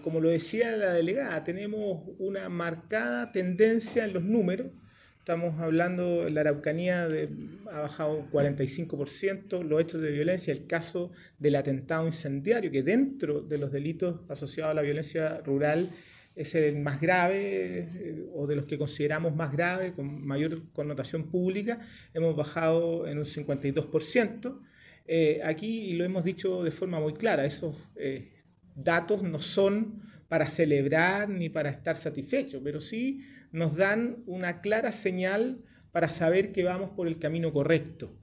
como lo decía la delegada, tenemos una marcada tendencia en los números. Estamos hablando, la Araucanía ha bajado un 45%, los hechos de violencia, el caso del atentado incendiario, que dentro de los delitos asociados a la violencia rural es el más grave, o de los que consideramos más grave, con mayor connotación pública, hemos bajado en un 52%. Aquí, y lo hemos dicho de forma muy clara, esos datos no son para celebrar ni para estar satisfechos, pero sí nos dan una clara señal para saber que vamos por el camino correcto.